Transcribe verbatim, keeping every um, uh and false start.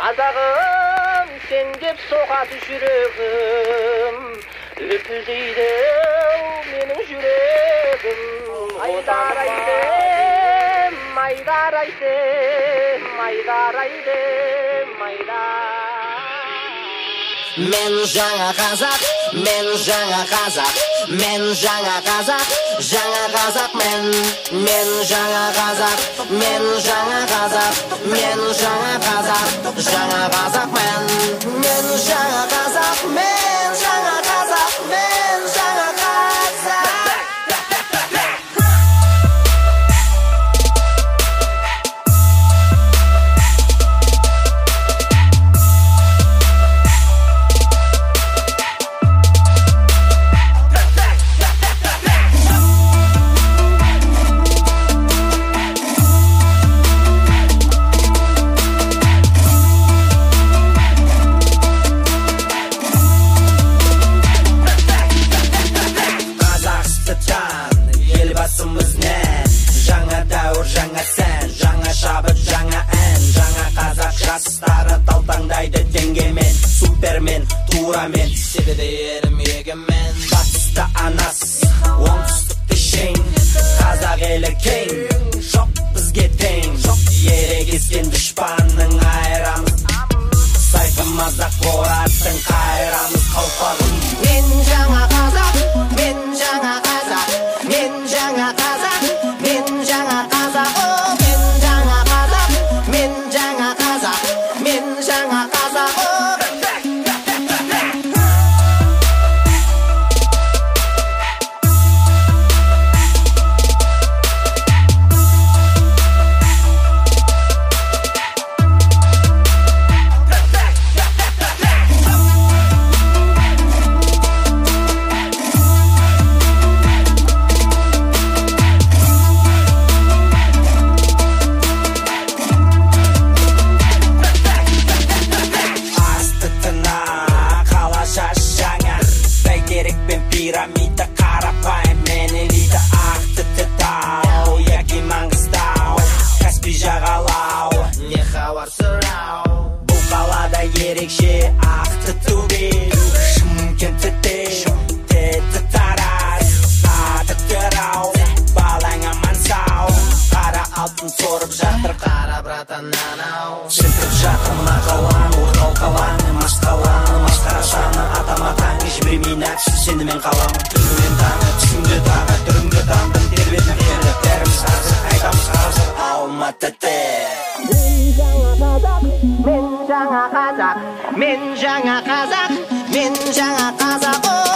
Қазағым сен деп соғады жүрегім, үпілдейді менің жүрегім. Айдар айдым, айдар айдым, айдар айдым, айдар. Мен жаңа қазақ, мен жаңа қазақ, мен жаңа қазақ, жаңа қазақ мен. Мен жаңа қазақ, мен жаңа қазақ, мен жаңа қазақ, жаңа қазақ мен. Мен жаңа қазақ, мен жаңа қазақ, мен жаңа қазақ. Жастары талтаңдайды теңгемен, супермен, турамен, себеді ерім егемен. Батыста анас, оңтүстікті шең, қазақ елі кең, жоқ бізге тең, жоқ ерегескен дұшпанның айрамыз, сайқы мазақ бораттың қайрамыз қалпағын. Мен жаңа қазақ, мен жаңа қазақ, мен жаңа қазақ, мен жаңа қазақ, о, мен жаңа қазақ, мен жаңа қазақ, мен жаңа қазақ, о. Пирамида қарапайым мен элита, Ақтөбе тау яки Маңғыстау, Каспий жағалау, не хабар сұрау. Бұл қалада ерекше Ақтөбе, Шымкент те, Тәтті Тараз, аты Тырау, балаң аман сау. Қара алтын сорып жатыр, қара братан анау. Шіркіп жатыр мына қалаң, орталық қалаң, мас қалаң, масқара саны, атам-атаң, жібермей нәпсі сенімен қалам. Түнімен таңы, түсімде тағы, түрімге таңдым, тербетін елі, бәріміз қазір, айтамыз қазір, Алматыда. Мен жаңа қазақ, мен жаңа қазақ, мен жаңа қазақ, мен жаңа қазақ, о.